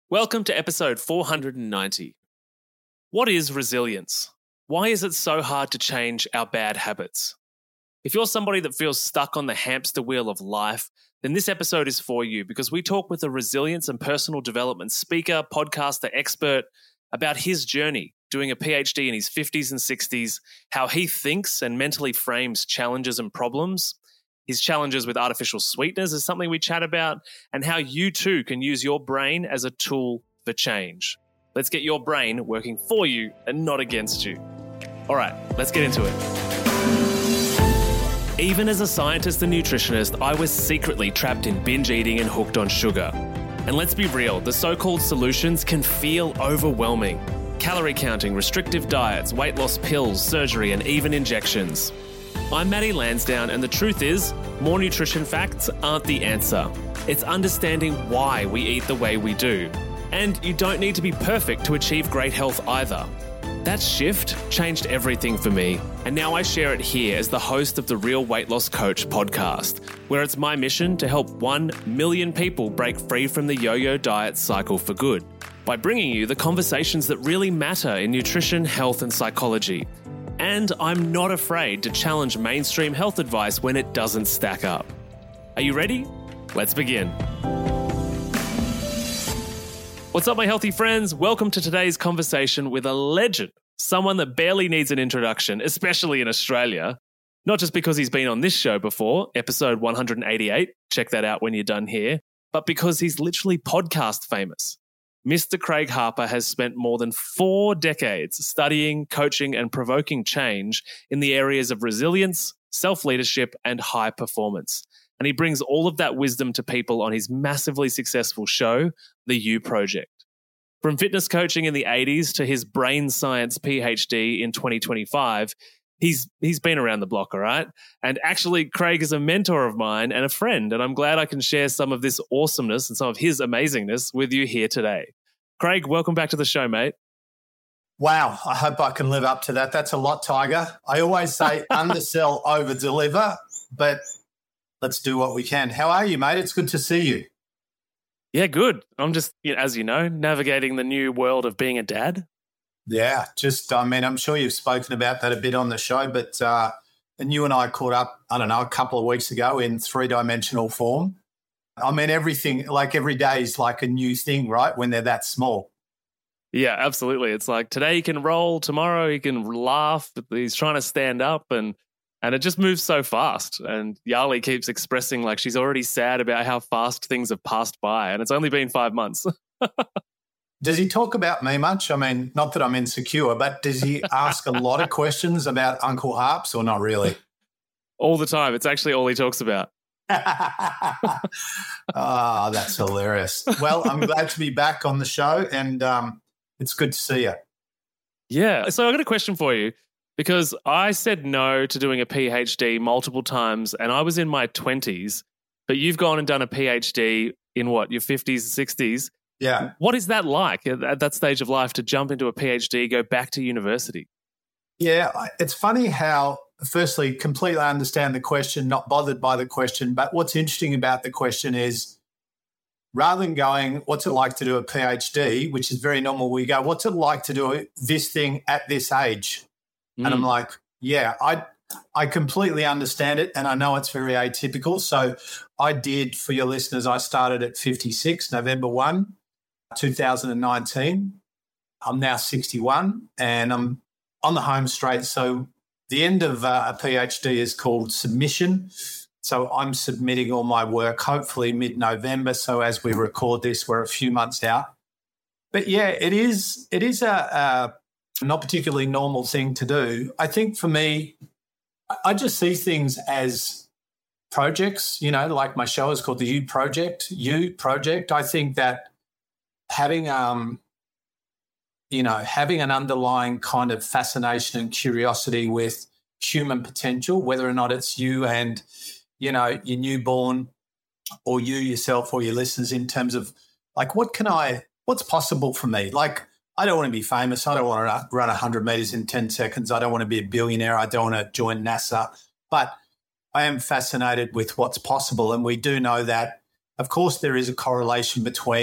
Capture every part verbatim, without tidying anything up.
Welcome to episode four hundred ninety. What is resilience? Why is it so hard to change our bad habits? If you're somebody that feels stuck on the hamster wheel of life, then this episode is for you because we talk with a resilience and personal development speaker, podcaster, expert about his journey doing a PhD in his fifties and sixties, how he thinks and mentally frames challenges and problems. His challenges with artificial sweeteners is something we chat about, and how you too can use your brain as a tool for change. Let's get your brain working for you and not against you. All right, let's get into it. Even as a scientist and nutritionist, I was secretly trapped in binge eating and hooked on sugar. And let's be real, the so-called solutions can feel overwhelming. Calorie counting, restrictive diets, weight loss pills, surgery, and even injections. I'm Matty Lansdowne, and the truth is, more nutrition facts aren't the answer. It's understanding why we eat the way we do. And you don't need to be perfect to achieve great health either. That shift changed everything for me, and now I share it here as the host of the Real Weight Loss Coach podcast, where it's my mission to help one million people break free from the yo-yo diet cycle for good, by bringing you the conversations that really matter in nutrition, health, and psychology. And I'm not afraid to challenge mainstream health advice when it doesn't stack up. Are you ready? Let's begin. What's up, my healthy friends? Welcome to today's conversation with a legend, someone that barely needs an introduction, especially in Australia. Not just because he's been on this show before, episode one hundred eighty-eight, check that out when you're done here, but because he's literally podcast famous. Mister Craig Harper has spent more than four decades studying, coaching, and provoking change in the areas of resilience, self-leadership, and high performance. And he brings all of that wisdom to people on his massively successful show, The You Project. From fitness coaching in the eighties to his brain science PhD in twenty twenty-five, he's he's been around the block, all right? And actually, Craig is a mentor of mine and a friend, and I'm glad I can share some of this awesomeness and some of his amazingness with you here today. Craig, welcome back to the show, mate. Wow, I hope I can live up to that. That's a lot, Tiger. I always say undersell, over-deliver, but let's do what we can. How are you, mate? It's good to see you. Yeah, good. I'm just, you know, as you know, navigating the new world of being a dad. Yeah, just, I mean, I'm sure you've spoken about that a bit on the show, but uh, and you and I caught up, I don't know, a couple of weeks ago in three-dimensional form. I mean, everything, like every day is like a new thing, right, when they're that small. Yeah, absolutely. It's like today he can roll, tomorrow he can laugh, he's trying to stand up, and and it just moves so fast. And Yali keeps expressing like she's already sad about how fast things have passed by, and it's only been five months. Does he talk about me much? I mean, not that I'm insecure, but does he ask a lot of questions about Uncle Harps or not really? All the time. It's actually all he talks about. Oh, that's hilarious. Well, I'm glad to be back on the show, and um, it's good to see you. Yeah. So I got a question for you, because I said no to doing a PhD multiple times, and I was in my twenties, but you've gone and done a PhD in what, your fifties and sixties? Yeah. What is that like at that stage of life to jump into a PhD, go back to university? Yeah, it's funny how, firstly, completely understand the question, not bothered by the question. But what's interesting about the question is, rather than going, what's it like to do a PhD, which is very normal, we go, what's it like to do this thing at this age? Mm. And I'm like, yeah, I I completely understand it, and I know it's very atypical. So I did, for your listeners, I started at fifty-six, November first, two thousand nineteen. I'm now sixty-one, and I'm on the home straight. So the end of uh, a PhD is called submission. So I'm submitting all my work, hopefully mid-November. So as we record this, we're a few months out. But yeah, it is it is a, a not particularly normal thing to do. I think for me, I just see things as projects, you know, like my show is called The You Project, You Project. I think that having um you know, having an underlying kind of fascination and curiosity with human potential, whether or not it's you and, you know, your newborn or you yourself or your listeners, in terms of like, what can I, what's possible for me? Like, I don't want to be famous. I don't want to run one hundred metres in ten seconds. I don't want to be a billionaire. I don't want to join NASA. But I am fascinated with what's possible. And we do know that, of course, there is a correlation between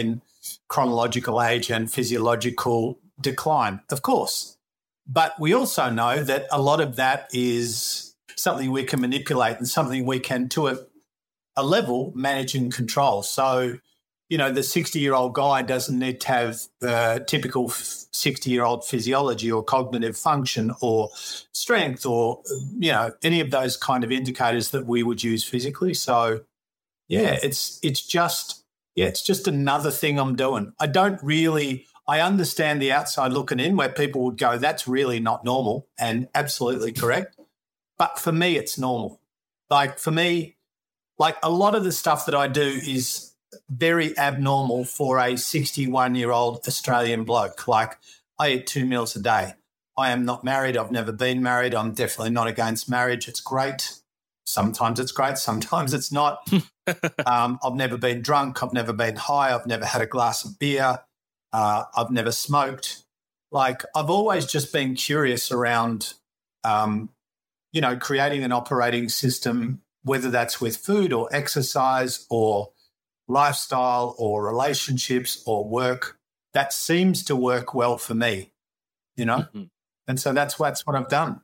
chronological age and physiological decline, of course. But we also know that a lot of that is something we can manipulate and something we can, to a, a level, manage and control. So, you know, the sixty-year-old guy doesn't need to have the typical sixty-year-old physiology or cognitive function or strength or, you know, any of those kind of indicators that we would use physically. So, yeah, it's it's just, yeah, it's just another thing I'm doing. I don't really, I understand the outside looking in where people would go, that's really not normal, and absolutely correct. But for me, it's normal. Like for me, like a lot of the stuff that I do is very abnormal for a sixty-one-year-old Australian bloke. Like I eat two meals a day. I am not married. I've never been married. I'm definitely not against marriage. It's great. Sometimes it's great. Sometimes it's not. um, I've never been drunk. I've never been high. I've never had a glass of beer. Uh, I've never smoked. Like I've always just been curious around, um, you know, creating an operating system, whether that's with food or exercise or lifestyle or relationships or work, that seems to work well for me, you know? Mm-hmm. And so that's, that's what I've done.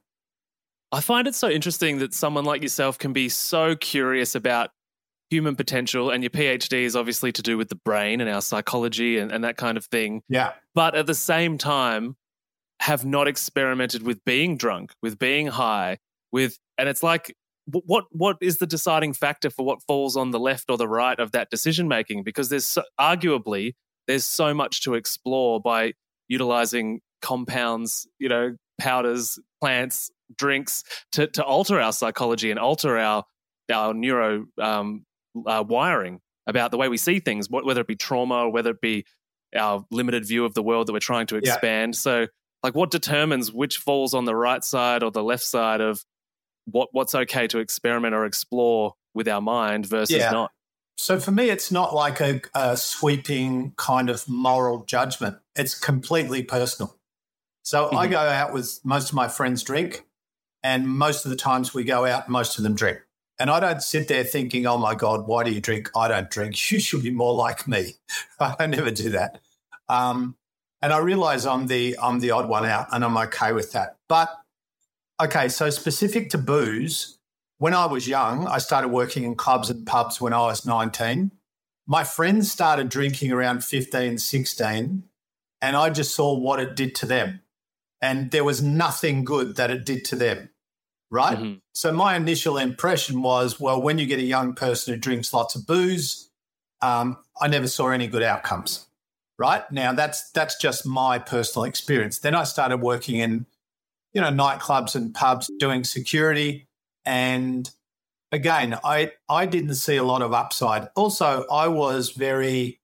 I find it so interesting that someone like yourself can be so curious about human potential, and your PhD is obviously to do with the brain and our psychology and, and that kind of thing. Yeah. But at the same time, have not experimented with being drunk, with being high, with, and it's like, What what is the deciding factor for what falls on the left or the right of that decision making? Because there's so, arguably there's so much to explore by utilizing compounds, you know, powders, plants, drinks to to alter our psychology and alter our our neuro um, uh, wiring about the way we see things, whether it be trauma or whether it be our limited view of the world that we're trying to expand. Yeah. So, like, what determines which falls on the right side or the left side of what what's okay to experiment or explore with our mind versus yeah. not? So for me, it's not like a, a sweeping kind of moral judgment. It's completely personal. So mm-hmm. I go out with most of my friends drink, and most of the times we go out, most of them drink. And I don't sit there thinking, oh, my God, why do you drink? I don't drink. You should be more like me. I never do that. Um, and I realise I'm the I'm the odd one out, and I'm okay with that. But okay, so specific to booze, when I was young, I started working in clubs and pubs when I was nineteen. My friends started drinking around fifteen, sixteen, and I just saw what it did to them. And there was nothing good that it did to them, right? Mm-hmm. So my initial impression was, well, when you get a young person who drinks lots of booze, um, I never saw any good outcomes, right? Now, that's that's just my personal experience. Then I started working in you know, nightclubs and pubs doing security. And again, I I didn't see a lot of upside. Also, I was very,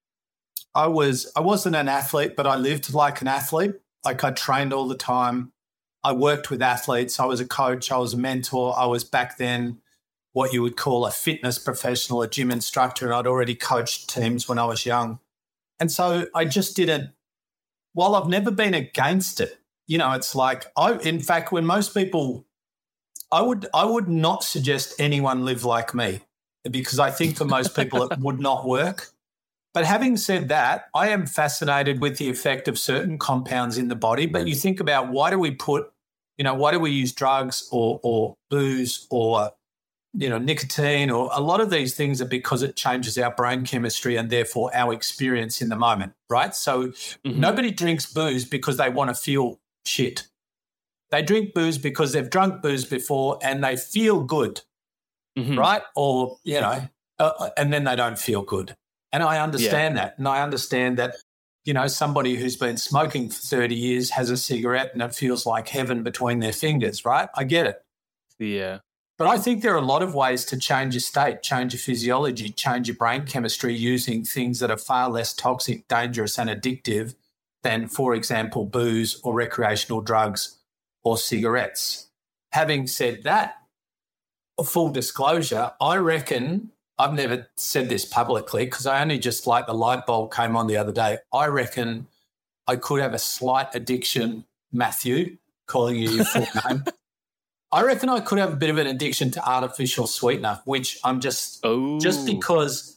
I was, I wasn't an athlete, but I lived like an athlete. Like I trained all the time. I worked with athletes. I was a coach. I was a mentor. I was back then what you would call a fitness professional, a gym instructor, and I'd already coached teams when I was young. And so I just didn't, while I've never been against it, you know, it's like I. In fact, when most people, I would, I would not suggest anyone live like me because I think for most people it would not work. But having said that, I am fascinated with the effect of certain compounds in the body. But you think about why do we put, you know, why do we use drugs or or booze or you know nicotine or a lot of these things are because it changes our brain chemistry and therefore our experience in the moment, right? So mm-hmm. nobody drinks booze because they want to feel shit. They drink booze because they've drunk booze before and they feel good, mm-hmm. right? Or, you know, uh, and then they don't feel good. And I understand yeah. that. And I understand that, you know, somebody who's been smoking for thirty years has a cigarette and it feels like heaven between their fingers, right? I get it. Yeah. But I think there are a lot of ways to change your state, change your physiology, change your brain chemistry using things that are far less toxic, dangerous and addictive than, for example, booze or recreational drugs or cigarettes. Having said that, full disclosure, I reckon, I've never said this publicly because I only just like the light bulb came on the other day. I reckon I could have a slight addiction, Matthew, calling you your full name. I reckon I could have a bit of an addiction to artificial sweetener, which I'm just, oh. just because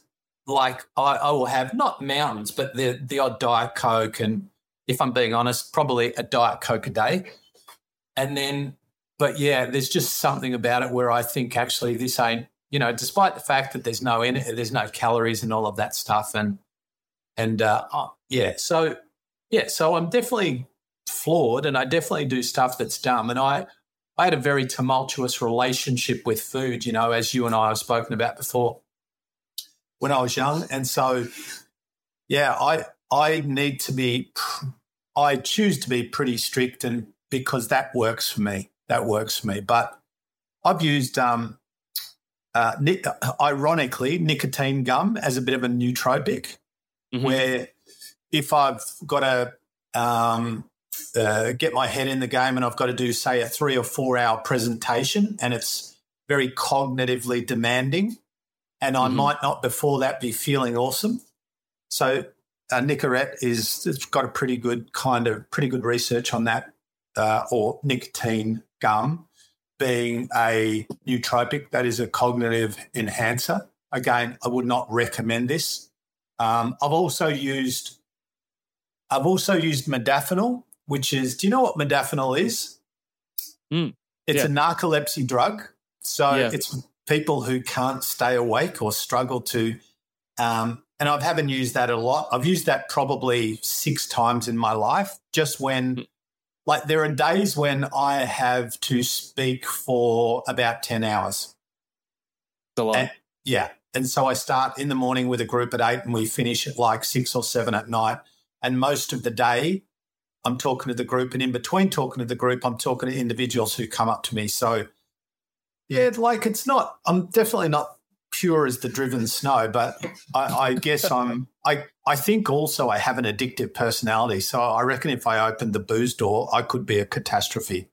like I, I will have not mountains, but the the odd Diet Coke, and if I'm being honest, probably a Diet Coke a day. And then, but yeah, there's just something about it where I think actually this ain't, you know, despite the fact that there's no there's no calories and all of that stuff, and and uh, oh, yeah, so yeah, so I'm definitely flawed, and I definitely do stuff that's dumb, and I I had a very tumultuous relationship with food, you know, as you and I have spoken about before, when I was young, and so yeah, I I need to be, I choose to be pretty strict, and because that works for me, that works for me, but I've used um. Uh, ni- ironically, nicotine gum as a bit of a nootropic, mm-hmm. where if I've got to um, uh, get my head in the game and I've got to do, say, a three or four hour presentation and it's very cognitively demanding, and I mm-hmm. might not before that be feeling awesome. So uh, Nicorette is it's got a pretty good kind of pretty good research on that, uh, or nicotine gum being a nootropic, that is a cognitive enhancer. Again, I would not recommend this. Um, I've also used, I've also used modafinil, which is, do you know what modafinil is? Mm, it's yeah. a narcolepsy drug. So yeah. it's people who can't stay awake or struggle to, um, and I haven't used that a lot. I've used that probably six times in my life, just when mm. Like there are days when I have to speak for about ten hours. A lot. And, yeah. And so I start in the morning with a group at eight and we finish at like six or seven at night. And most of the day I'm talking to the group, and in between talking to the group, I'm talking to individuals who come up to me. So, yeah, like it's not – I'm definitely not pure as the driven snow, but I, I guess I'm I, I think also I have an addictive personality. So I reckon if I opened the booze door, I could be a catastrophe.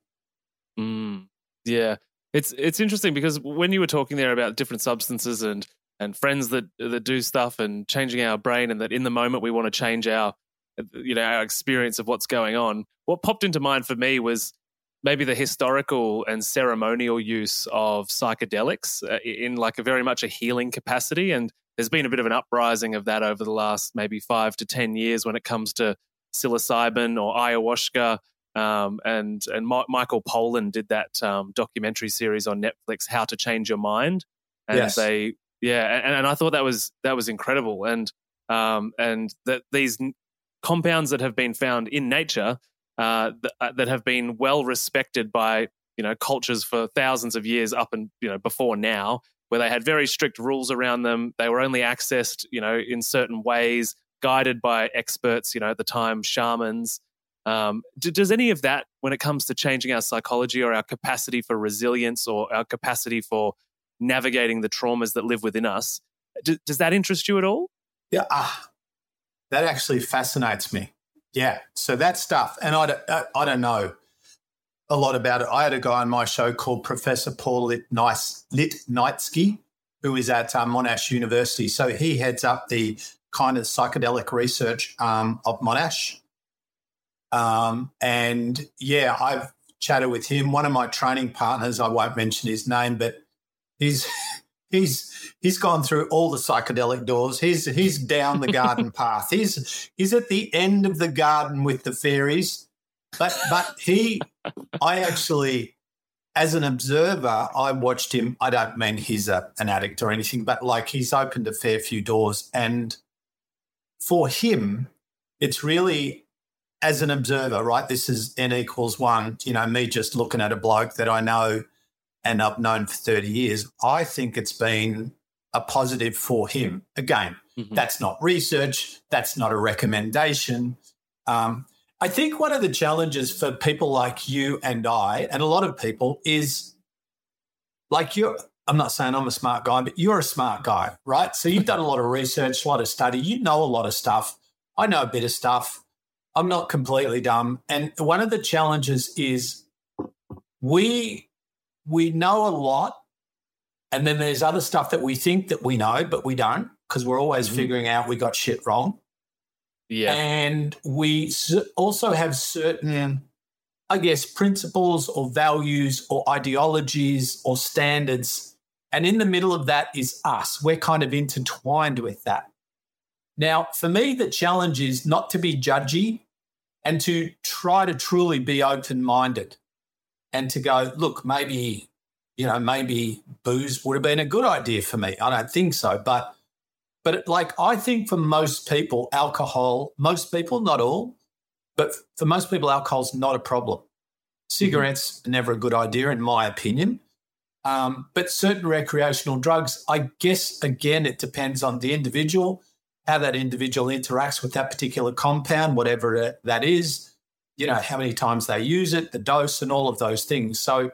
Mm, yeah. It's it's interesting because when you were talking there about different substances and and friends that that do stuff and changing our brain, and that in the moment we want to change our you know our experience of what's going on, what popped into mind for me was maybe the historical and ceremonial use of psychedelics uh, in like a very much a healing capacity. And there's been a bit of an uprising of that over the last maybe five to ten years when it comes to psilocybin or ayahuasca. Um, and and Ma- Michael Pollan did that um, documentary series on Netflix, How to Change Your Mind. And yes. they, yeah, and, and I thought that was that was incredible. And um, and that these compounds that have been found in nature uh, th- that have been well respected by you know cultures for thousands of years up and you know before now, where they had very strict rules around them. They were only accessed you know in certain ways, guided by experts. You know at the time, shamans. Um, d- does any of that, when it comes to changing our psychology or our capacity for resilience or our capacity for navigating the traumas that live within us, d- does that interest you at all? Yeah, uh, that actually fascinates me. Yeah, so that stuff, and I don't, I don't know a lot about it. I had a guy on my show called Professor Paul Litnitsky, who is at uh, Monash University. So he heads up the kind of psychedelic research um, of Monash. Um, and, yeah, I've chatted with him. One of my training partners, I won't mention his name, but he's he's he's gone through all the psychedelic doors. He's he's down the garden path. He's he's at the end of the garden with the fairies. But but he, I actually, as an observer, I watched him. I don't mean he's a, an addict or anything, but, like, he's opened a fair few doors. And for him, it's really – as an observer, right, this is N equals one, you know, me just looking at a bloke that I know and I've known for thirty years, I think it's been a positive for him. Again, mm-hmm. that's not research, that's not a recommendation. Um, I think one of the challenges for people like you and I and a lot of people is, like, you're, I'm not saying I'm a smart guy, but you're a smart guy, right? So you've done a lot of research, a lot of study, you know a lot of stuff. I know a bit of stuff. I'm not completely dumb. And one of the challenges is we we know a lot, and then there's other stuff that we think that we know, but we don't, because we're always mm-hmm. figuring out we got shit wrong. Yeah. And we also have certain, I guess, principles or values or ideologies or standards And in the middle of that is us. We're kind of intertwined with that. Now, for me, the challenge is not to be judgy and to try to truly be open-minded and to go, look, maybe, you know, maybe booze would have been a good idea for me. I don't think so. But, but like, I think for most people, alcohol, most people, not all, but for most people, alcohol's not a problem. Cigarettes mm-hmm. are never a good idea, in my opinion. Um, but certain recreational drugs, I guess, again, it depends on the individual, how that individual interacts with that particular compound, whatever that is, you know, how many times they use it, the dose and all of those things. So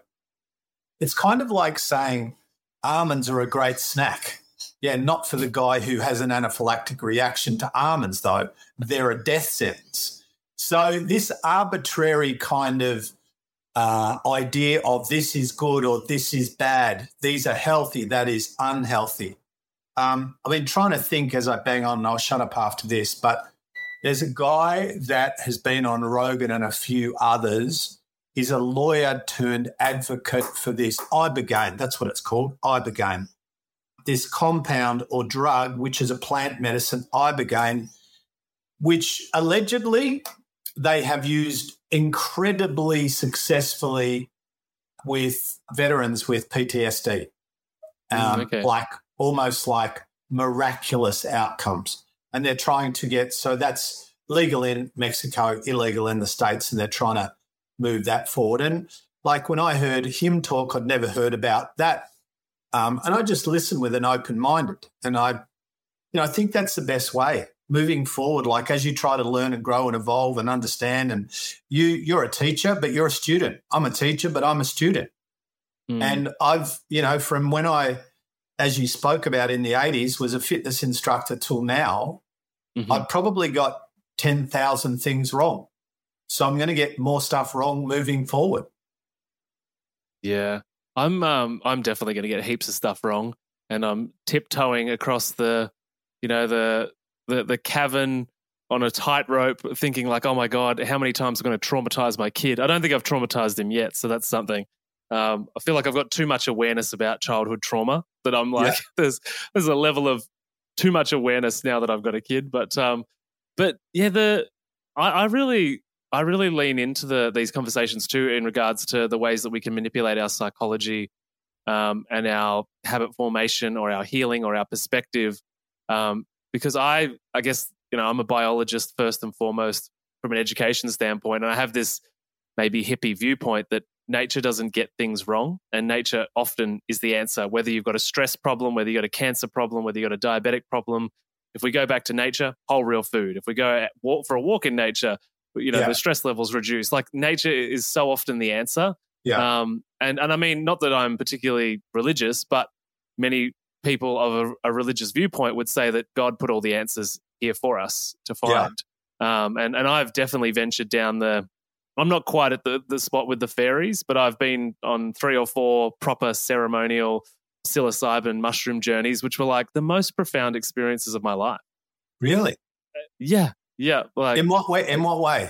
it's kind of like saying almonds are a great snack. Yeah, not for the guy who has an anaphylactic reaction to almonds, though. They're a death sentence. So this arbitrary kind of uh, idea of this is good or this is bad, these are healthy, that is unhealthy. Um, I've been trying to think as I bang on, and I'll shut up after this, but there's a guy that has been on Rogan and a few others. He's a lawyer turned advocate for this Ibogaine. That's what it's called, Ibogaine. This compound or drug, which is a plant medicine, Ibogaine, which allegedly they have used incredibly successfully with veterans with P T S D, um, mm, okay. like almost like miraculous outcomes. And they're trying to get, so that's legal in Mexico, illegal in the States, and they're trying to move that forward. And like when I heard him talk, I'd never heard about that. Um, and I just listened with an open minded. And I, you know, I think that's the best way moving forward. Like as you try to learn and grow and evolve and understand, and you, you're a teacher, but you're a student. I'm a teacher, but I'm a student. Mm. And I've, you know, from when I, as you spoke about in the eighties, was a fitness instructor till now, mm-hmm. I've probably got ten thousand things wrong. So I'm going to get more stuff wrong moving forward. Yeah. I'm um I'm definitely going to get heaps of stuff wrong, and I'm tiptoeing across the, you know, the the the cavern on a tightrope, thinking like, oh my God, how many times am I going to traumatize my kid? I don't think I've traumatized him yet, so that's something. Um, I feel like I've got too much awareness about childhood trauma that I'm like, yeah. there's there's a level of too much awareness now that I've got a kid. But um, but yeah, the I, I really. I really lean into the these conversations too in regards to the ways that we can manipulate our psychology um, and our habit formation or our healing or our perspective. Um, because I, I guess, you know, I'm a biologist first and foremost from an education standpoint, and I have this maybe hippie viewpoint that nature doesn't get things wrong, and nature often is the answer. Whether you've got a stress problem, whether you've got a cancer problem, whether you've got a diabetic problem, if we go back to nature, whole real food. If we go walk for a walk in nature, you know, yeah. the stress levels reduce. Like nature is so often the answer. Yeah. Um, and, and I mean, not that I'm particularly religious, but many people of a, a religious viewpoint would say that God put all the answers here for us to find. Yeah. Um, and, and I've definitely ventured down the, I'm not quite at the, the spot with the fairies, but I've been on three or four proper ceremonial psilocybin mushroom journeys, which were like the most profound experiences of my life. Really? Uh, yeah. Yeah, like in what way? In what way?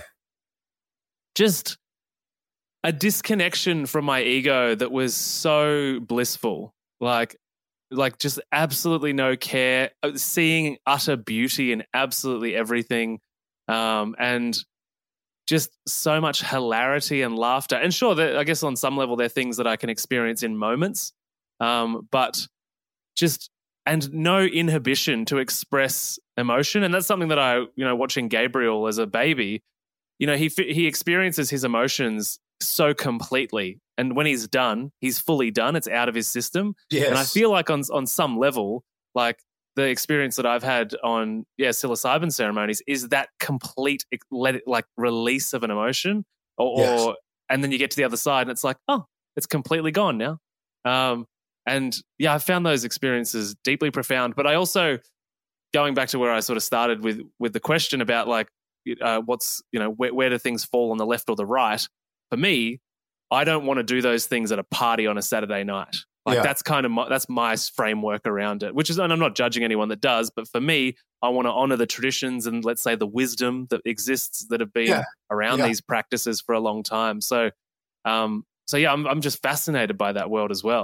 Just a disconnection from my ego that was so blissful. Like, like just absolutely no care, seeing utter beauty in absolutely everything, um, and just so much hilarity and laughter. And sure, I guess on some level, they're things that I can experience in moments, um, but just. And no inhibition to express emotion. And that's something that I, you know, watching Gabriel as a baby, you know, he he experiences his emotions so completely. And when he's done, he's fully done. It's out of his system. Yes. And I feel like on on some level, like the experience that I've had on, yeah, psilocybin ceremonies is that complete, let it, like release of an emotion or, yes. or, and then you get to the other side and it's like, oh, it's completely gone now. Um, And yeah, I found those experiences deeply profound. But I also, going back to where I sort of started with with the question about like, uh, what's, you know, where, where do things fall on the left or the right? For me, I don't want to do those things at a party on a Saturday night. Like yeah. that's kind of my, that's my framework around it. Which is, and I'm not judging anyone that does, but for me, I want to honor the traditions and let's say the wisdom that exists that have been yeah. around yeah. these practices for a long time. So, um, so yeah, I'm I'm just fascinated by that world as well.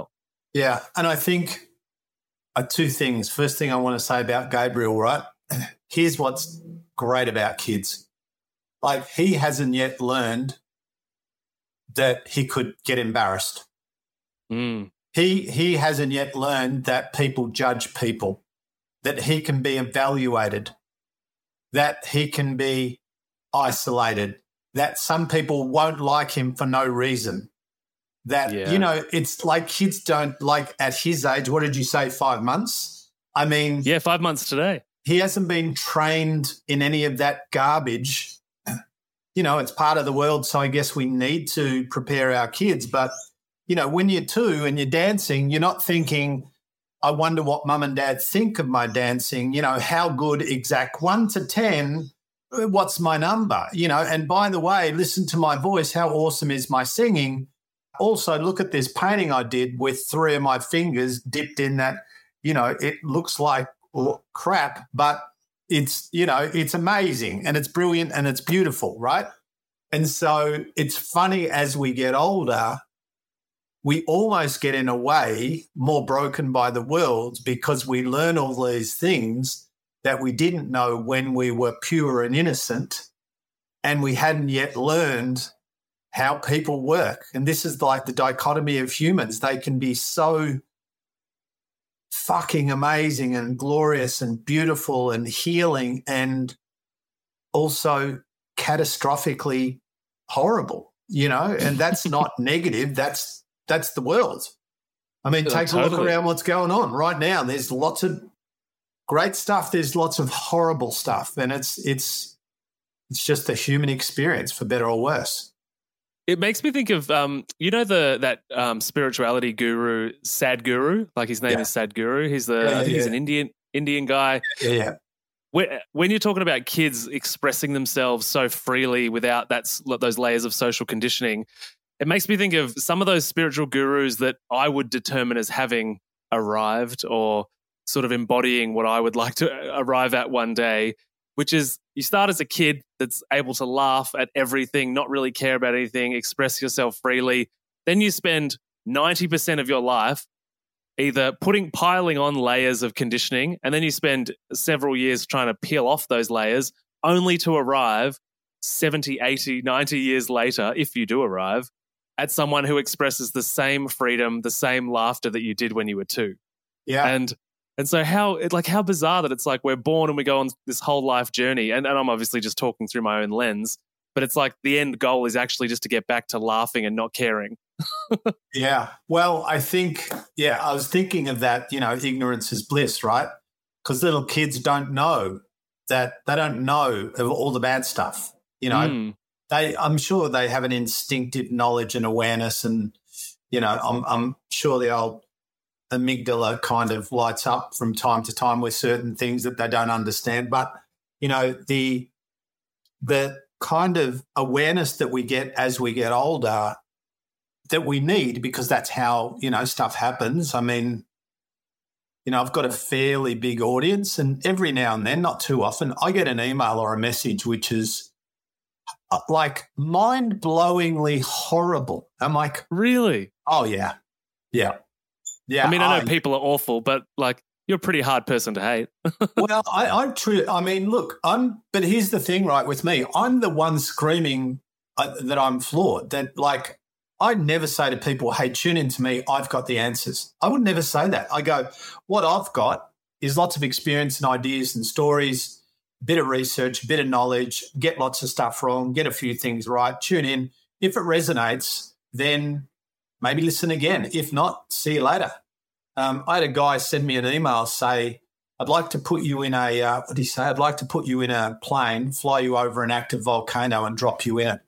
Yeah. And I think uh, two things. First thing I want to say about Gabriel, right? Here's what's great about kids. Like, he hasn't yet learned that he could get embarrassed. Mm. He he hasn't yet learned that people judge people, that he can be evaluated, that he can be isolated, that some people won't like him for no reason. That, Yeah. you know, it's like kids don't, like at his age, what did you say, five months? I mean, Yeah, five months today. he hasn't been trained in any of that garbage. You know, it's part of the world, so I guess we need to prepare our kids. But, you know, when you're two and you're dancing, you're not thinking, I wonder what mum and dad think of my dancing. You know, how good exact one to ten, what's my number? You know, and by the way, listen to my voice. How awesome is my singing? Also, look at this painting I did with three of my fingers dipped in that. You know, it looks like crap, but it's, you know, it's amazing and it's brilliant and it's beautiful, right? And so it's funny, as we get older, we almost get in a way more broken by the world because we learn all these things that we didn't know when we were pure and innocent, and we hadn't yet learned how people work. And this is like the dichotomy of humans. They can be so fucking amazing and glorious and beautiful and healing, and also catastrophically horrible, you know, and that's not negative. That's that's the world. I mean, Yeah, take totally. a look around what's going on right now. There's lots of great stuff. There's lots of horrible stuff, and it's it's it's just the human experience, for better or worse. It makes me think of, um, you know, the that um, spirituality guru, Sadhguru, like his name Yeah. is Sadhguru. He's the, Yeah, I think he's yeah. an Indian Indian guy. Yeah, yeah. When, when you're talking about kids expressing themselves so freely without that, those layers of social conditioning, it makes me think of some of those spiritual gurus that I would determine as having arrived or sort of embodying what I would like to arrive at one day, which is you start as a kid that's able to laugh at everything, not really care about anything, express yourself freely. Then you spend ninety percent of your life either putting, piling on layers of conditioning, and then you spend several years trying to peel off those layers, only to arrive seventy, eighty, ninety years later, if you do arrive, at someone who expresses the same freedom, the same laughter that you did when you were two. Yeah. And and so how it like how bizarre that it's like we're born and we go on this whole life journey. And, and I'm obviously just talking through my own lens, but it's like the end goal is actually just to get back to laughing and not caring. Yeah. Well, I think, yeah, I was thinking of that, you know, ignorance is bliss, right? Because little kids don't know that, they don't know of all the bad stuff, you know. Mm. They, I'm sure they have an instinctive knowledge and awareness, and, you know, I'm, I'm sure the old amygdala kind of lights up from time to time with certain things that they don't understand. But, you know, the the kind of awareness that we get as we get older that we need, because that's how, you know, stuff happens. I mean, you know, I've got a fairly big audience, and every now and then, not too often, I get an email or a message which is uh, like mind-blowingly horrible. I'm like, Really? oh, yeah, yeah, yeah. I mean, I know people are awful, but like you're a pretty hard person to hate. Well, I, I, true, I mean, look, I'm, but here's the thing, right, with me, I'm the one screaming uh, that I'm flawed, that like, I never say to people, hey, tune in to me, I've got the answers. I would never say that. I go, what I've got is lots of experience and ideas and stories, a bit of research, a bit of knowledge, get lots of stuff wrong, get a few things right, tune in. If it resonates, then maybe listen again. If not, see you later. Um, I had a guy send me an email, say, I'd like to put you in a, uh, what did he say? I'd like to put you in a plane, fly you over an active volcano and drop you in it.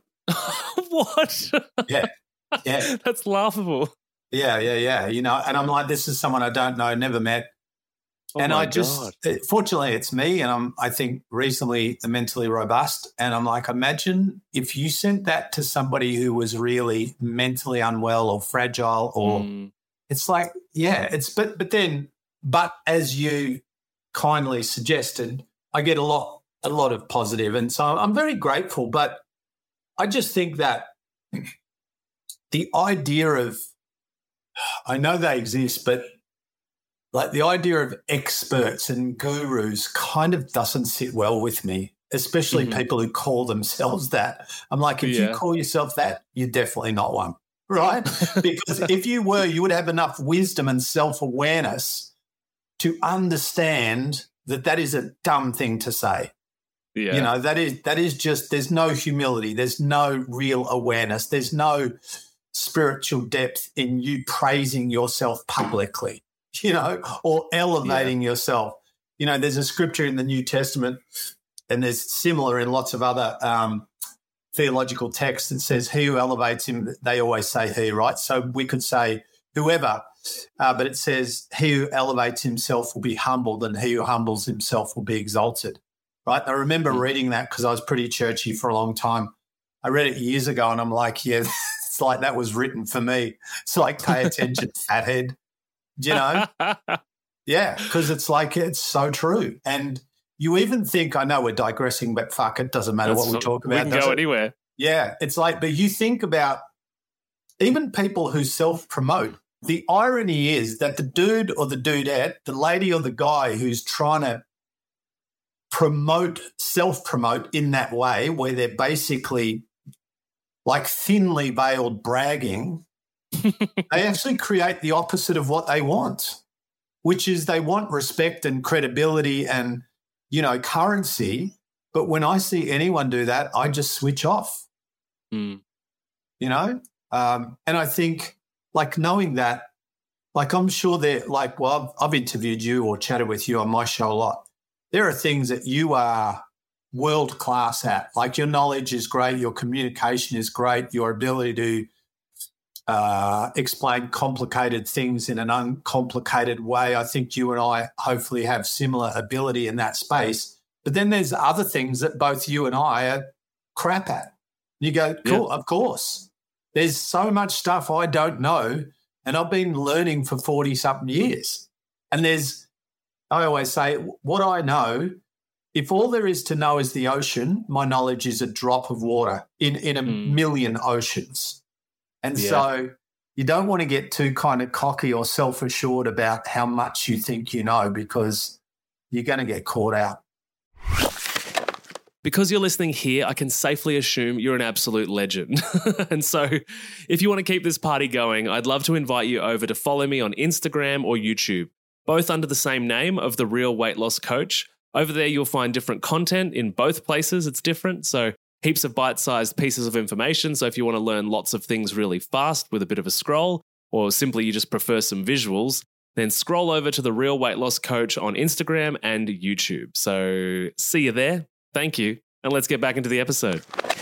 What? Yeah, yeah. That's laughable. Yeah, yeah, yeah. You know, and I'm like, this is someone I don't know, never met. Oh and my I just, God. fortunately, it's me, and I'm, I think, reasonably mentally robust. And I'm like, imagine if you sent that to somebody who was really mentally unwell or fragile, or Mm. it's like, yeah, it's, but, but then, but as you kindly suggested, I get a lot, a lot of positive. And so I'm very grateful, but I just think that the idea of I know they exist, but like the idea of experts and gurus kind of doesn't sit well with me, especially mm-hmm. people who call themselves that. I'm like, if yeah. you call yourself that, you're definitely not one, right? Because if you were, you would have enough wisdom and self-awareness to understand that that is a dumb thing to say. Yeah. You know, that is that is just, there's no humility, there's no real awareness, there's no spiritual depth in you praising yourself publicly, you know, or elevating yeah. yourself. You know, there's a scripture in the New Testament, and there's similar in lots of other um, theological texts that says, he who elevates him, they always say he, right? So we could say whoever, uh, but it says he who elevates himself will be humbled, and he who humbles himself will be exalted, right? I remember mm-hmm. reading that because I was pretty churchy for a long time. I read it years ago and I'm like, yeah, it's like that was written for me. It's like, pay attention, fathead, you know? Yeah, because it's like, it's so true. And you even think, I know we're digressing, but fuck, it doesn't matter That's what we talk about. We can go it? anywhere. Yeah, it's like, but you think about even people who self-promote, the irony is that the dude or the dudette, the lady or the guy who's trying to promote, self-promote in that way where they're basically like thinly veiled bragging, they actually create the opposite of what they want, which is they want respect and credibility and, you know, currency. But when I see anyone do that, I just switch off, mm. you know? Um, and I think like knowing that, like I'm sure they're like, well, I've, I've interviewed you or chatted with you on my show a lot. There are things that you are world class at. Like your knowledge is great, your communication is great, your ability to uh, explain complicated things in an uncomplicated way. I think you and I hopefully have similar ability in that space. But then there's other things that both you and I are crap at. You go, cool, yeah. Of course. There's so much stuff I don't know, and I've been learning for forty-something years. And there's, I always say, what I know, if all there is to know is the ocean, my knowledge is a drop of water in, in a mm. million oceans. And yeah. so you don't want to get too kind of cocky or self-assured about how much you think you know, because you're going to get caught out. Because you're listening here, I can safely assume you're an absolute legend. And so if you want to keep this party going, I'd love to invite you over to follow me on Instagram or YouTube, both under the same name of The Real Weight Loss Coach. Over there, you'll find different content. In both places, it's different. So heaps of bite-sized pieces of information. So if you want to learn lots of things really fast with a bit of a scroll, or simply you just prefer some visuals, then scroll over to The Real Weight Loss Coach on Instagram and YouTube. So see you there. Thank you. And let's get back into the episode.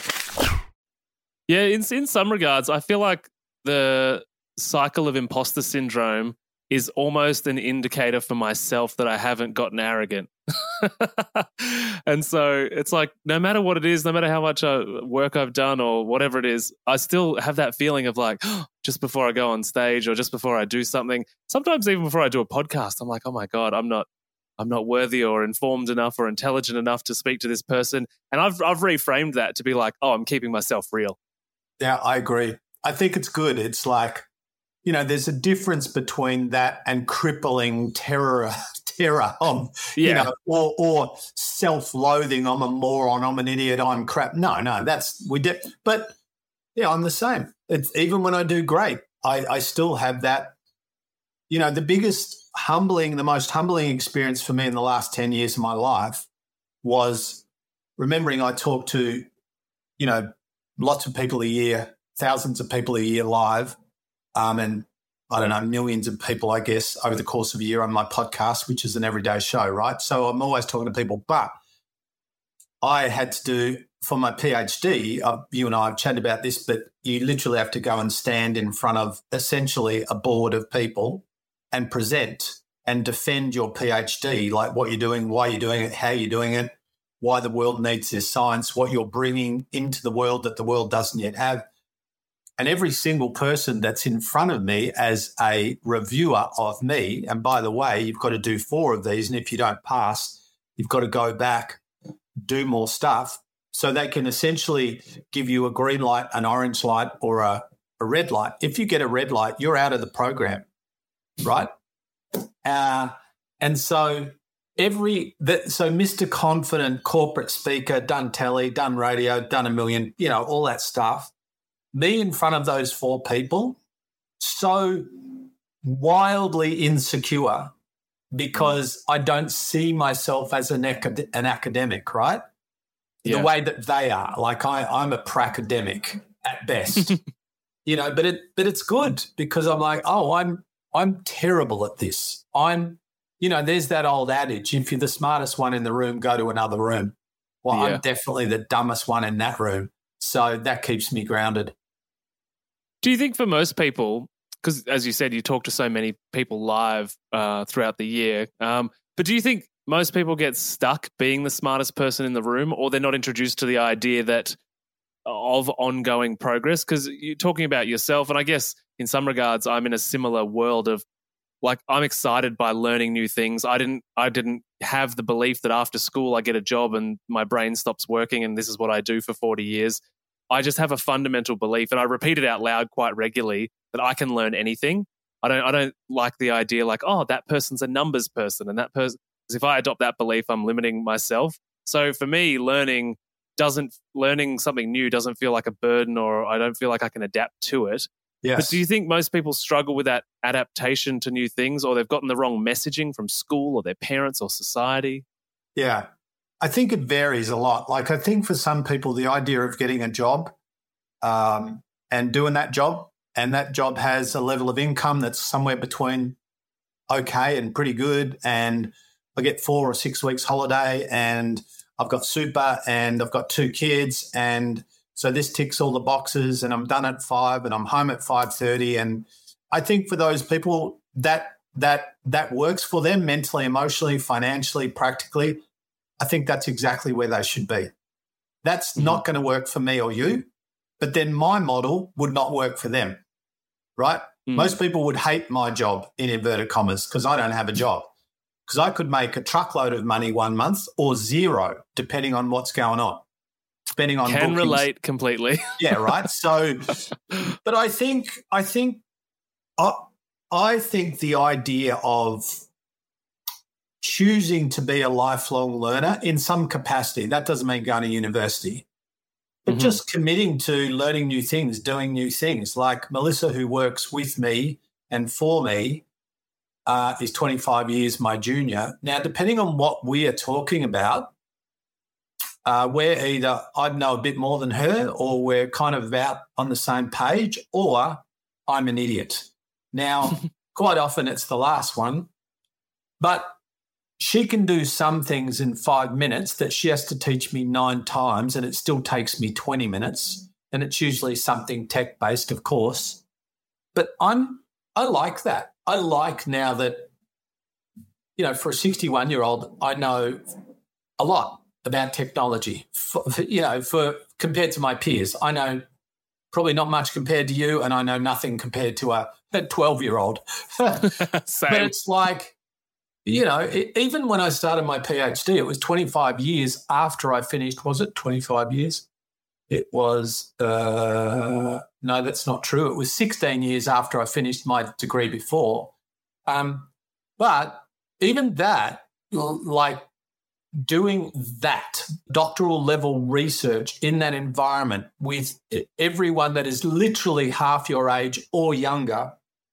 Yeah, in, in some regards, I feel like the cycle of imposter syndrome is almost an indicator for myself that I haven't gotten arrogant. And so it's like, no matter what it is, no matter how much uh, work I've done or whatever it is, I still have that feeling of like, oh, just before I go on stage or just before I do something, sometimes even before I do a podcast, I'm like, oh my God, I'm not, I'm not worthy or informed enough or intelligent enough to speak to this person. And I've I've reframed that to be like, oh, I'm keeping myself real. Yeah, I agree. I think it's good. It's like, you know, there's a difference between that and crippling terror, terror, um, yeah. you know, or, or self-loathing. I'm a moron. I'm an idiot. I'm crap. No, no, that's we did. But yeah, I'm the same. It's, even when I do great, I, I still have that. You know, the biggest humbling, the most humbling experience for me in the last ten years of my life was remembering I talked to, you know, lots of people a year, thousands of people a year live. Um, and I don't know, millions of people, I guess, over the course of a year on my podcast, which is an everyday show, right? So I'm always talking to people. But I had to do, for my PhD, uh, you and I have chatted about this, but you literally have to go and stand in front of essentially a board of people and present and defend your PhD, like what you're doing, why you're doing it, how you're doing it, why the world needs this science, what you're bringing into the world that the world doesn't yet have. And every single person that's in front of me as a reviewer of me, and by the way, you've got to do four of these, and if you don't pass, you've got to go back, do more stuff, so they can essentially give you a green light, an orange light, or a a red light. If you get a red light, you're out of the program, right? Uh, and so every that so Mister Confident, corporate speaker, done telly, done radio, done a million, you know, all that stuff. Me in front of those four people, so wildly insecure because I don't see myself as an, acad- an academic, right? Yeah. The way that they are. Like I, I'm a pracademic at best, you know, but it but it's good because I'm like, oh, I'm I'm terrible at this. I'm, you know, there's that old adage, if you're the smartest one in the room, go to another room. Well, yeah. I'm definitely the dumbest one in that room. So that keeps me grounded. Do you think for most people, because as you said, you talk to so many people live uh, throughout the year, um, but do you think most people get stuck being the smartest person in the room, or they're not introduced to the idea that of ongoing progress? Because you're talking about yourself, and I guess in some regards I'm in a similar world of like I'm excited by learning new things. I didn't I didn't have the belief that after school I get a job and my brain stops working and this is what I do for forty years. I just have a fundamental belief, and I repeat it out loud quite regularly, that I can learn anything. I don't I don't like the idea like, oh, that person's a numbers person and that person, because if I adopt that belief, I'm limiting myself. So for me, learning doesn't learning something new doesn't feel like a burden, or I don't feel like I can adapt to it. Yes. But do you think most people struggle with that adaptation to new things, or they've gotten the wrong messaging from school or their parents or society? Yeah. I think it varies a lot. Like I think for some people, the idea of getting a job um, and doing that job, and that job has a level of income that's somewhere between okay and pretty good, and I get four or six weeks holiday, and I've got super, and I've got two kids, and so this ticks all the boxes, and I'm done at five, and I'm home at five thirty. And I think for those people that that that works for them mentally, emotionally, financially, practically, I think that's exactly where they should be. That's mm-hmm. not going to work for me or you, but then my model would not work for them, right? Mm-hmm. Most people would hate my job, in inverted commas, because I don't have a job, because I could make a truckload of money one month or zero, depending on what's going on, depending on Can bookings. relate completely. Yeah, right? So, but I think, I think, I, I think the idea of choosing to be a lifelong learner in some capacity, that doesn't mean going to university, but mm-hmm. just committing to learning new things, doing new things. Like Melissa, who works with me and for me, uh, is twenty-five years my junior. Now, depending on what we are talking about, uh, we're either I know a bit more than her, or we're kind of about on the same page, or I'm an idiot. Now, quite often it's the last one, but she can do some things in five minutes that she has to teach me nine times, and it still takes me twenty minutes, and it's usually something tech-based, of course. But I'm I like that. I like now that, you know, for a sixty-one-year-old, I know a lot about technology. For, you know, for compared to my peers, I know probably not much compared to you, and I know nothing compared to a twelve-year-old. But it's like, you know, it, even when I started my PhD, it was twenty-five years after I finished. Was it twenty-five years? It was, uh, no, that's not true. It was sixteen years after I finished my degree before. Um, but even that, like doing that doctoral level research in that environment with everyone that is literally half your age or younger,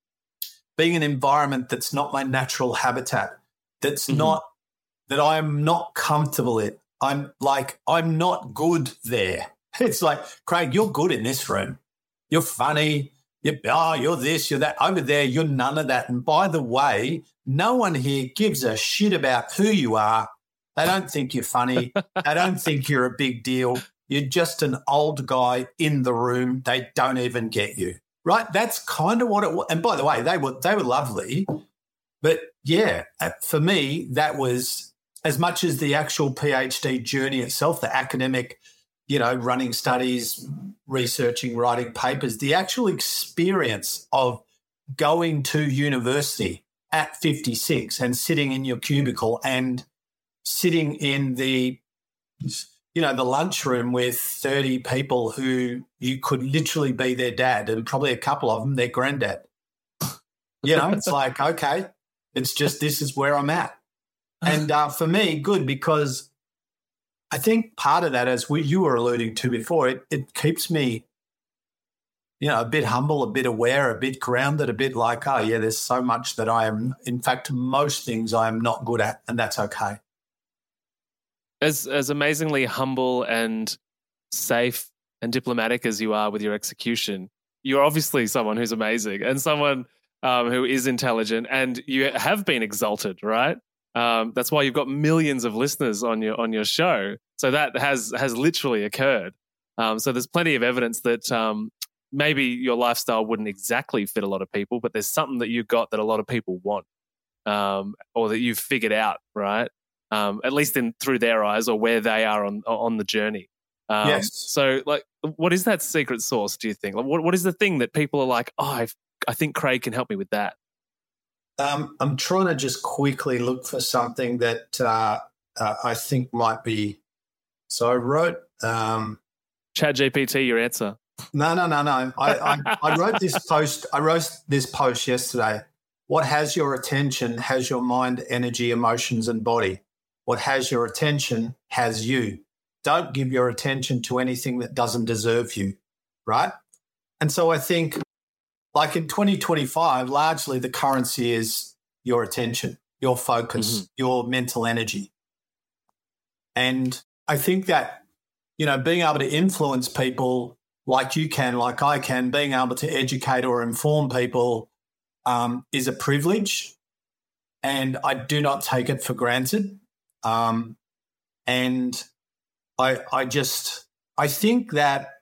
being an environment that's not my natural habitat, that's mm-hmm. not, that I'm not comfortable in. I'm like, I'm not good there. It's like, Craig, you're good in this room. You're funny. You're, oh, you're this, you're that. Over there, you're none of that. And by the way, no one here gives a shit about who you are. They don't think you're funny. They don't think you're a big deal. You're just an old guy in the room. They don't even get you, right? That's kind of what it was. And by the way, they were they were lovely. But, yeah, for me, that was as much as the actual PhD journey itself, the academic, you know, running studies, researching, writing papers, the actual experience of going to university at fifty-six and sitting in your cubicle and sitting in the you know, the lunchroom with thirty people who you could literally be their dad, and probably a couple of them their granddad. You know, it's like, okay, it's just this is where I'm at. And uh, for me, good, because I think part of that, as we, you were alluding to before, it, it keeps me, you know, a bit humble, a bit aware, a bit grounded, a bit like, oh, yeah, there's so much that I am, in fact, most things I am not good at, and that's okay. As as amazingly humble and safe and diplomatic as you are with your execution, you're obviously someone who's amazing and someone um, who is intelligent, and you have been exalted, right? Um, that's why you've got millions of listeners on your on your show. So that has has literally occurred. Um, so there's plenty of evidence that um, maybe your lifestyle wouldn't exactly fit a lot of people, but there's something that you've got that a lot of people want, um, or that you've figured out, right? Um, at least in through their eyes, or where they are on on the journey. Um, yes. So, like, what is that secret sauce, do you think? Like, what what is the thing that people are like, oh, I've, I think Craig can help me with that? Um, I'm trying to just quickly look for something that uh, uh, I think might be. So I wrote. Um, Chat G P T, your answer. No, no, no, no. I, I, I wrote this post. I wrote this post yesterday. What has your attention has your mind, energy, emotions, and body. What has your attention has you. Don't give your attention to anything that doesn't deserve you, right? And so I think, like in twenty twenty-five, largely the currency is your attention, your focus, mm-hmm. your mental energy. And I think that, you know, being able to influence people like you can, like I can, being able to educate or inform people um, is a privilege, and I do not take it for granted. Um, and I, I just, I think that,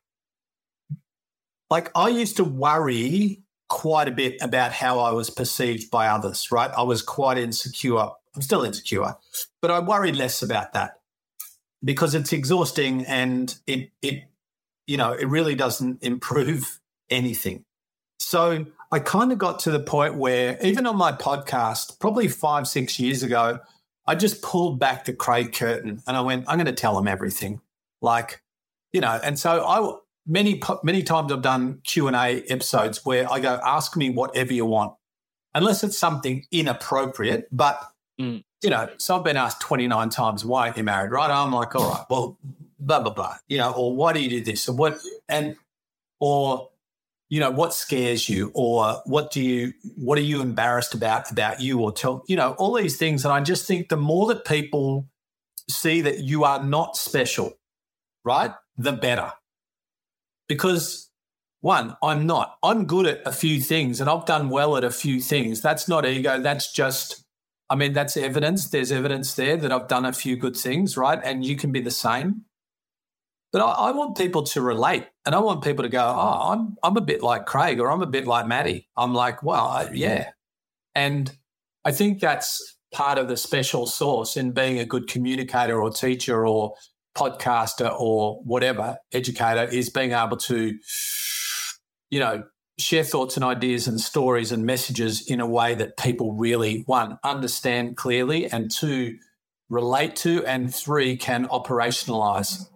like, I used to worry quite a bit about how I was perceived by others, right? I was quite insecure. I'm still insecure, but I worry less about that because it's exhausting, and it, it, you know, it really doesn't improve anything. So I kind of got to the point where even on my podcast, probably five, six years ago, I just pulled back the Craig curtain and I went, I'm going to tell them everything. Like, you know, and so I, many, many times I've done Q and A episodes where I go, ask me whatever you want, unless it's something inappropriate. But, mm. you know, so I've been asked twenty-nine times, why aren't you married, right? I'm like, all right, well, blah, blah, blah, you know, or why do you do this? Or what, and, or, you know, what scares you, or what do you, what are you embarrassed about, about you, or tell, you know, all these things. And I just think the more that people see that you are not special, right, the better. Because one, I'm not, I'm good at a few things and I've done well at a few things. That's not ego. That's just, I mean, that's evidence. There's evidence there that I've done a few good things, right? And you can be the same. But I, I want people to relate, and I want people to go, oh, I'm I'm a bit like Craig, or I'm a bit like Maddie. I'm like, well, I, yeah. And I think that's part of the special sauce in being a good communicator or teacher or podcaster or whatever, educator, is being able to, you know, share thoughts and ideas and stories and messages in a way that people really, one, understand clearly, and two, relate to, and three, can operationalize.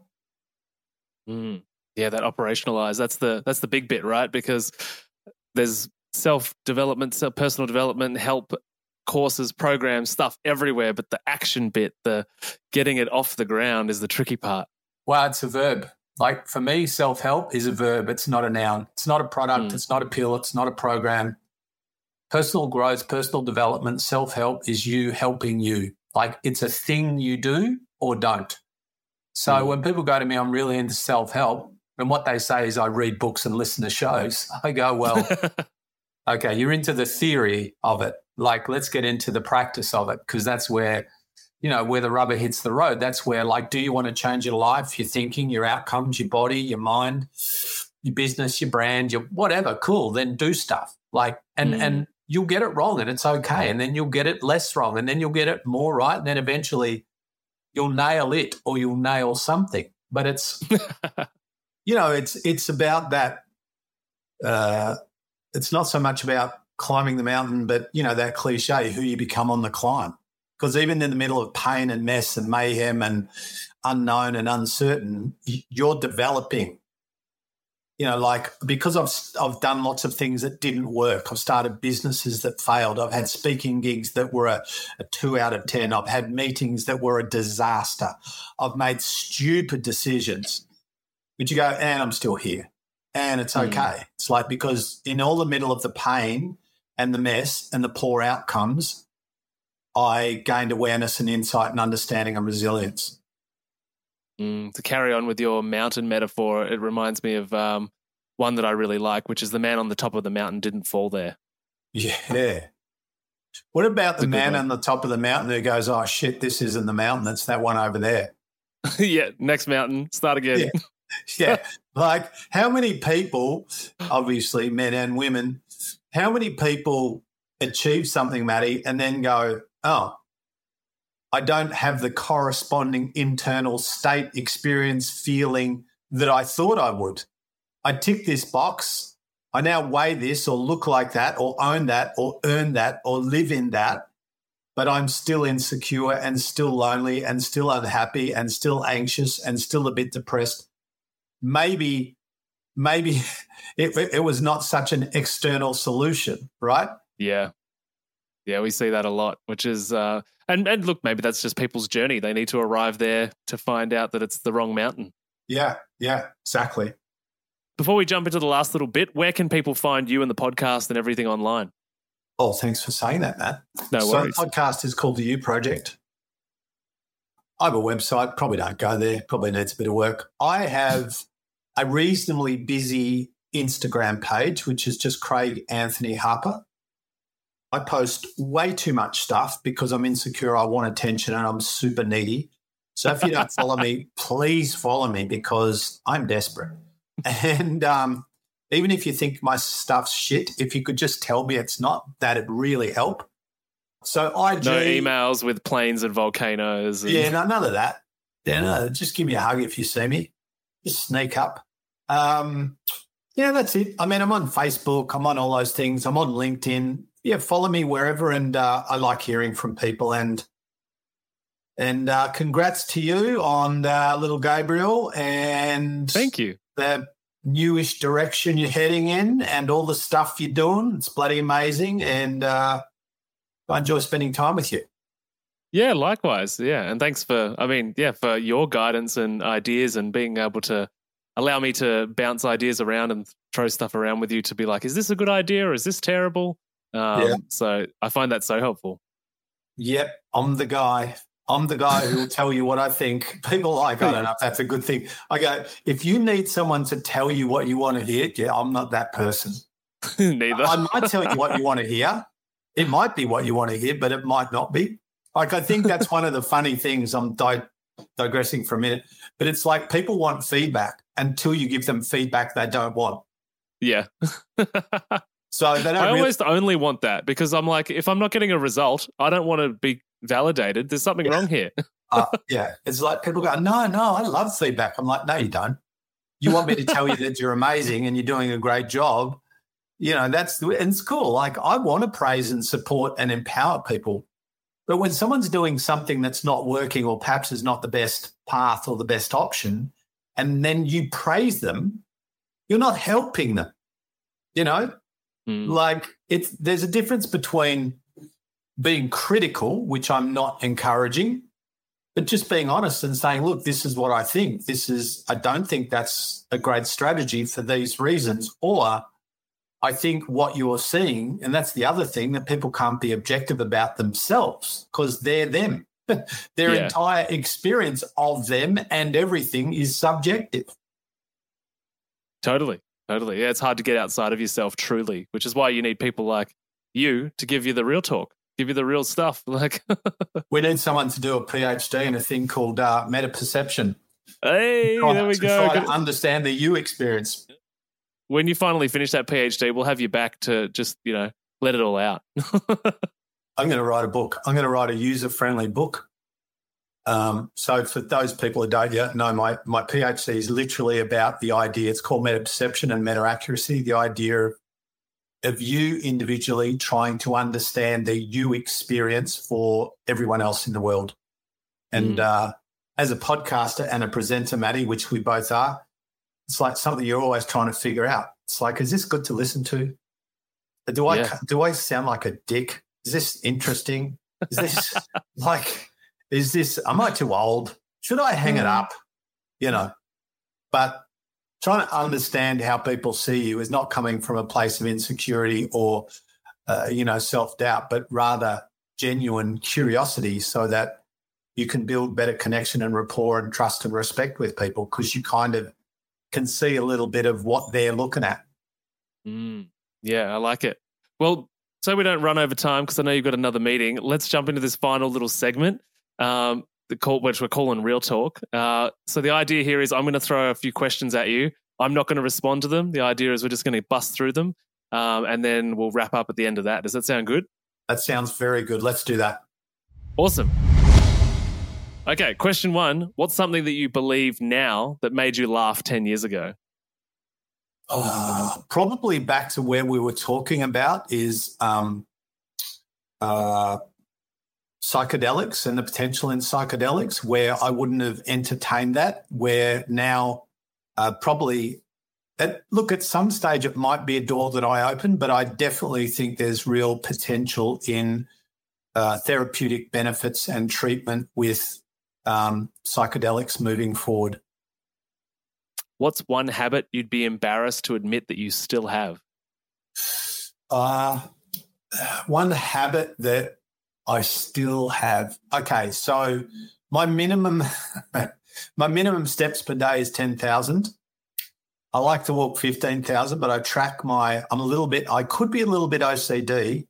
Mm. Yeah, that operationalize, that's the that's the big bit, right? Because there's self-development, self personal development, help courses, programs, stuff everywhere, but the action bit, the getting it off the ground, is the tricky part. Well, it's a verb. Like for me, self-help is a verb. It's not a noun. It's not a product. Mm. It's not a pill. It's not a program. Personal growth, personal development, self-help is you helping you. Like it's a thing you do or don't. So mm. when people go to me, I'm really into self-help, and what they say is I read books and listen to shows. I go, well, okay, you're into the theory of it. Like, let's get into the practice of it, because that's where, you know, where the rubber hits the road. That's where, like, do you want to change your life, your thinking, your outcomes, your body, your mind, your business, your brand, your whatever? Cool, then do stuff. Like, and mm. and you'll get it wrong, and it's okay, and then you'll get it less wrong, and then you'll get it more right, and then eventually you'll nail it, or you'll nail something. But it's, you know, it's it's about that. Uh, it's not so much about climbing the mountain, but, you know, that cliche, who you become on the climb. Because even in the middle of pain and mess and mayhem and unknown and uncertain, you're developing. You know, like because I've I've done lots of things that didn't work. I've started businesses that failed. I've had speaking gigs that were a, a two out of ten. I've had meetings that were a disaster. I've made stupid decisions. But you go, and I'm still here. And it's okay. Mm. It's like because in all the middle of the pain and the mess and the poor outcomes, I gained awareness and insight and understanding and resilience. Mm, to carry on with your mountain metaphor, it reminds me of um, one that I really like, which is the man on the top of the mountain didn't fall there. Yeah. What about the man on the top of the mountain who goes, oh, shit, this isn't the mountain, it's that one over there? Yeah, next mountain, start again. Yeah. Yeah. Like how many people, obviously men and women, how many people achieve something, Matty, and then go, oh, I don't have the corresponding internal state, experience, feeling that I thought I would. I tick this box. I now weigh this or look like that or own that or earn that or live in that, but I'm still insecure and still lonely and still unhappy and still anxious and still a bit depressed. Maybe, maybe it, it was not such an external solution, right? Yeah. Yeah, we see that a lot, which is, uh, and, and look, maybe that's just people's journey. They need to arrive there to find out that it's the wrong mountain. Yeah, yeah, exactly. Before we jump into the last little bit, where can people find you and the podcast and everything online? Oh, thanks for saying that, Matt. No worries. So the podcast is called The You Project. I have a website, probably don't go there, probably needs a bit of work. I have a reasonably busy Instagram page, which is just Craig Anthony Harper. I post way too much stuff because I'm insecure, I want attention, and I'm super needy. So if you don't follow me, please follow me because I'm desperate. And um, even if you think my stuff's shit, if you could just tell me it's not, that'd really help. So I G, no emails with planes and volcanoes. And... Yeah, no, none of that. Yeah, no, just give me a hug if you see me. Just sneak up. Um, yeah, that's it. I mean, I'm on Facebook. I'm on all those things. I'm on LinkedIn. Yeah, follow me wherever, and uh, I like hearing from people. And and uh, congrats to you on uh, little Gabriel and thank you. The newish direction you're heading in and all the stuff you're doing. It's bloody amazing, and uh, I enjoy spending time with you. Yeah, likewise. Yeah, and thanks for, I mean, yeah, for your guidance and ideas and being able to allow me to bounce ideas around and throw stuff around with you to be like, is this a good idea or is this terrible? Um, yeah. So I find that so helpful. Yep, I'm the guy. I'm the guy who will tell you what I think. People like, I don't know if that's a good thing. I go, if you need someone to tell you what you want to hear, yeah, I'm not that person. Neither. I might tell you what you want to hear. It might be what you want to hear, but it might not be. Like, I think that's one of the funny things. I'm di- digressing for a minute, but it's like people want feedback until you give them feedback they don't want. Yeah. So they don't I really- almost only want that because I'm like, if I'm not getting a result, I don't want to be validated. There's something yeah. wrong here. uh, yeah. It's like people go, no, no, I love feedback. I'm like, no, you don't. You want me to tell you that you're amazing and you're doing a great job. You know, that's, and it's cool. Like, I want to praise and support and empower people. But when someone's doing something that's not working or perhaps is not the best path or the best option, and then you praise them, you're not helping them. You know, mm. like it's there's a difference between being critical, which I'm not encouraging, but just being honest and saying, look, this is what I think. This is, I don't think that's a great strategy for these reasons. Or I think what you're seeing, and that's the other thing, that people can't be objective about themselves because they're them. Their yeah. entire experience of them and everything is subjective. Totally, totally. Yeah, it's hard to get outside of yourself truly, which is why you need people like you to give you the real talk, give you the real stuff. Like, we need someone to do a PhD in a thing called uh, meta perception. Hey, try, there we to go. Try to understand the you experience. When you finally finish that PhD, we'll have you back to just, you know, let it all out. I'm going to write a book. I'm going to write a user-friendly book. Um, so for those people who don't yet know, my, my PhD is literally about the idea. It's called meta-perception and meta-accuracy, the idea of, of you individually trying to understand the you experience for everyone else in the world. And mm. uh, as a podcaster and a presenter, Maddie, which we both are, it's like something you're always trying to figure out. It's like, is this good to listen to? Do I yeah. do I sound like a dick? Is this interesting? Is this like, is this, am I too old? Should I hang it up? You know, but trying to understand how people see you is not coming from a place of insecurity or, uh, you know, self-doubt, but rather genuine curiosity so that you can build better connection and rapport and trust and respect with people because you kind of can see a little bit of what they're looking at. Mm, yeah, I like it. Well, so we don't run over time because I know you've got another meeting, let's jump into this final little segment, um, the call, which we're calling Real Talk. Uh, so the idea here is I'm going to throw a few questions at you. I'm not going to respond to them. The idea is we're just going to bust through them, um, and then we'll wrap up at the end of that. Does that sound good? That sounds very good. Let's do that. Awesome. Okay, question one. What's something that you believe now that made you laugh ten years ago? Oh, probably back to where we were talking about is um, uh, psychedelics and the potential in psychedelics, where I wouldn't have entertained that, where now uh, probably, at, look, at some stage it might be a door that I open, but I definitely think there's real potential in uh, therapeutic benefits and treatment with um, psychedelics moving forward. What's one habit you'd be embarrassed to admit that you still have? Uh, one habit that I still have. Okay, so my minimum my minimum steps per day is ten thousand. I like to walk fifteen thousand, but I track my, I'm a little bit, I could be a little bit O C D.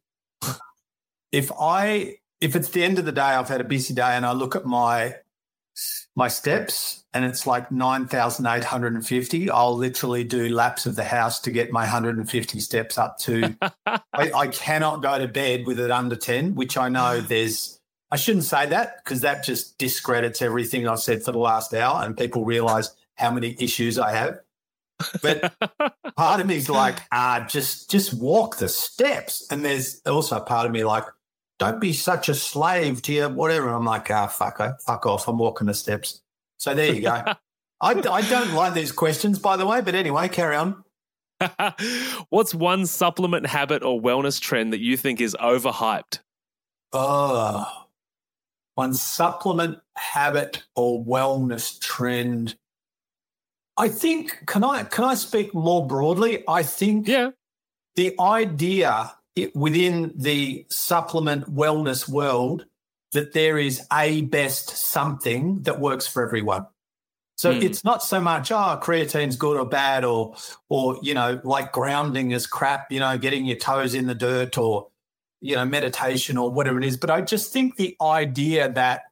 If I, if it's the end of the day, I've had a busy day and I look at my my steps and it's like nine thousand eight hundred fifty, I'll literally do laps of the house to get my one hundred fifty steps up to, I, I cannot go to bed with it under ten, which I know there's, I shouldn't say that because that just discredits everything I've said for the last hour and people realise how many issues I have. But part of me is like, ah, just, just walk the steps. And there's also a part of me like, don't be such a slave to your whatever. I'm like, ah, fuck, fuck off. I'm walking the steps. So there you go. I, I don't like these questions, by the way, but anyway, carry on. What's one supplement habit or wellness trend that you think is overhyped? Oh, one supplement habit or wellness trend. I think, can I can I speak more broadly? I think yeah. the idea it, within the supplement wellness world that there is a best something that works for everyone. So mm. it's not so much, oh, creatine's good or bad or, or, you know, like grounding is crap, you know, getting your toes in the dirt or, you know, meditation or whatever it is. But I just think the idea that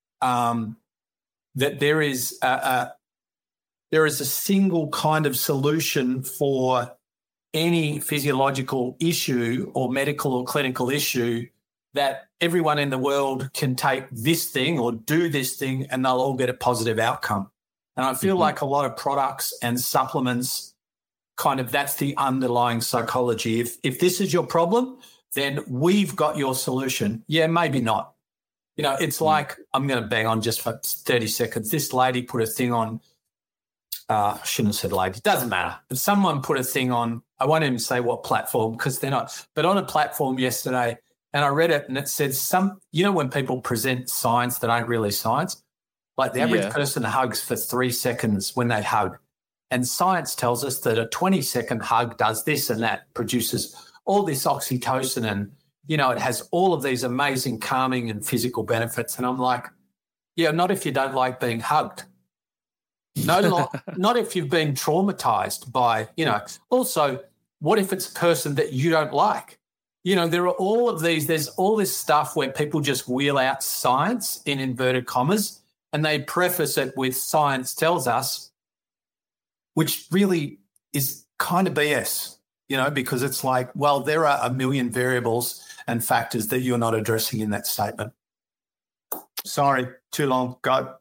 um, that there is a, a there is a single kind of solution for any physiological issue or medical or clinical issue, that everyone in the world can take this thing or do this thing and they'll all get a positive outcome. And I feel mm-hmm. like a lot of products and supplements, kind of that's the underlying psychology. If if this is your problem, then we've got your solution. Yeah, maybe not. You know, it's mm-hmm. like, I'm going to bang on just for thirty seconds. This lady put a thing on, uh, I shouldn't have said lady, doesn't matter. But someone put a thing on, I won't even say what platform because they're not, but on a platform yesterday, and I read it and it said some, you know, when people present science that ain't really science, like the average yeah. person hugs for three seconds when they hug. And science tells us that a twenty-second hug does this and that, produces all this oxytocin and, you know, it has all of these amazing calming and physical benefits. And I'm like, yeah, not if you don't like being hugged. No, not, not if you've been traumatized by, you know. Also, what if it's a person that you don't like? You know, there are all of these, there's all this stuff where people just wheel out science in inverted commas and they preface it with science tells us, which really is kind of B S, you know, because it's like, well, there are a million variables and factors that you're not addressing in that statement. Sorry, too long, go.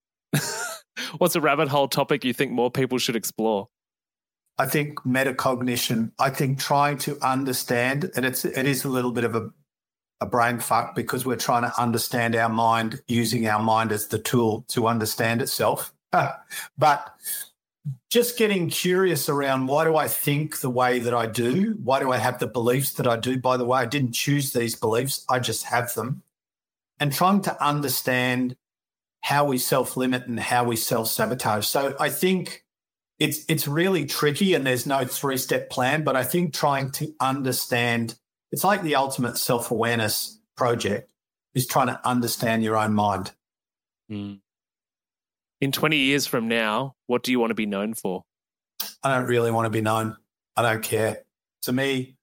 What's a rabbit hole topic you think more people should explore? I think metacognition. I think trying to understand, and it's it is a little bit of a a brain fuck because we're trying to understand our mind, using our mind as the tool to understand itself. But just getting curious around, why do I think the way that I do? Why do I have the beliefs that I do? By the way, I didn't choose these beliefs. I just have them. And trying to understand how we self-limit and how we self-sabotage. So I think it's it's really tricky and there's no three-step plan, but I think trying to understand, it's like the ultimate self-awareness project, is trying to understand your own mind. Mm. In twenty years from now, what do you want to be known for? I don't really want to be known. I don't care. To me,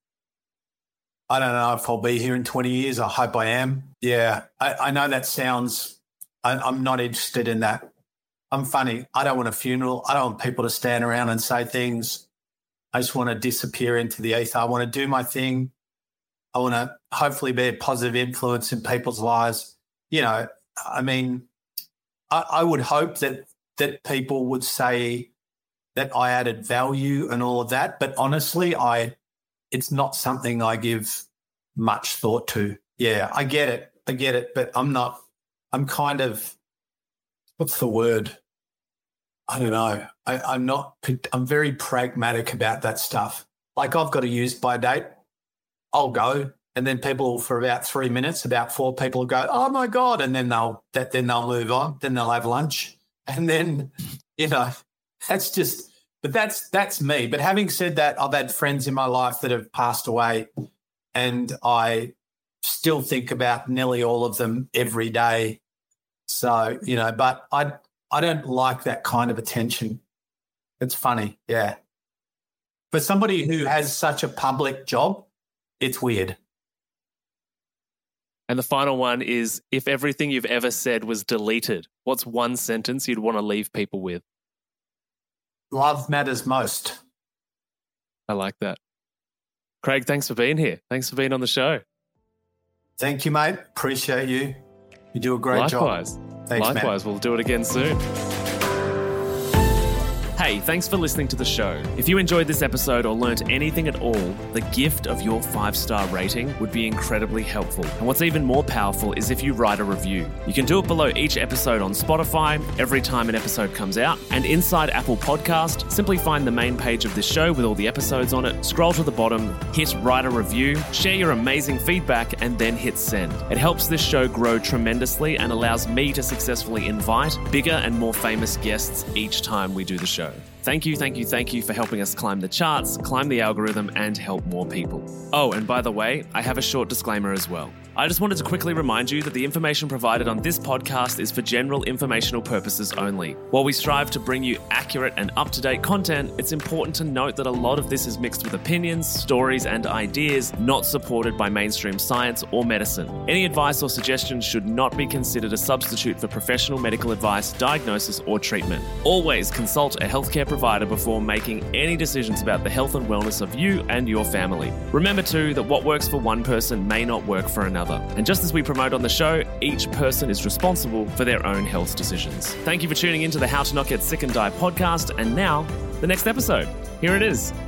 I don't know if I'll be here in twenty years. I hope I am. Yeah, I, I know that sounds, I, I'm not interested in that. I'm funny. I don't want a funeral. I don't want people to stand around and say things. I just want to disappear into the ether. I want to do my thing. I want to hopefully be a positive influence in people's lives. You know, I mean, I, I would hope that that people would say that I added value and all of that. But honestly, I it's not something I give much thought to. Yeah, I get it. I get it. But I'm not, I'm kind of, what's the word? I don't know. I, I'm not, I'm very pragmatic about that stuff. Like I've got a use by date. I'll go. And then people for about three minutes, about four people go, oh my God. And then they'll, that, then they'll move on. Then they'll have lunch. And then, you know, that's just, but that's, that's me. But having said that, I've had friends in my life that have passed away and I still think about nearly all of them every day. So, you know, but I, I don't like that kind of attention. It's funny. Yeah. For somebody who has such a public job, it's weird. And the final one is, if everything you've ever said was deleted, what's one sentence you'd want to leave people with? Love matters most. I like that. Craig, thanks for being here. Thanks for being on the show. Thank you, mate. Appreciate you. You do a great Likewise. job. Thanks, Likewise. man. We'll do it again soon. Hey, thanks for listening to the show. If you enjoyed this episode or learnt anything at all, the gift of your five-star rating would be incredibly helpful. And what's even more powerful is if you write a review. You can do it below each episode on Spotify, every time an episode comes out, and inside Apple Podcast, simply find the main page of this show with all the episodes on it, scroll to the bottom, hit write a review, share your amazing feedback, and then hit send. It helps this show grow tremendously and allows me to successfully invite bigger and more famous guests each time we do the show. Thank you, thank you, thank you for helping us climb the charts, climb the algorithm, and help more people. Oh, and by the way, I have a short disclaimer as well. I just wanted to quickly remind you that the information provided on this podcast is for general informational purposes only. While we strive to bring you accurate and up-to-date content, it's important to note that a lot of this is mixed with opinions, stories, and ideas not supported by mainstream science or medicine. Any advice or suggestions should not be considered a substitute for professional medical advice, diagnosis, or treatment. Always consult a healthcare provider before making any decisions about the health and wellness of you and your family. Remember too that what works for one person may not work for another. And just as we promote on the show, each person is responsible for their own health decisions. Thank you for tuning into the How to Not Get Sick and Die podcast. And now, the next episode. Here it is.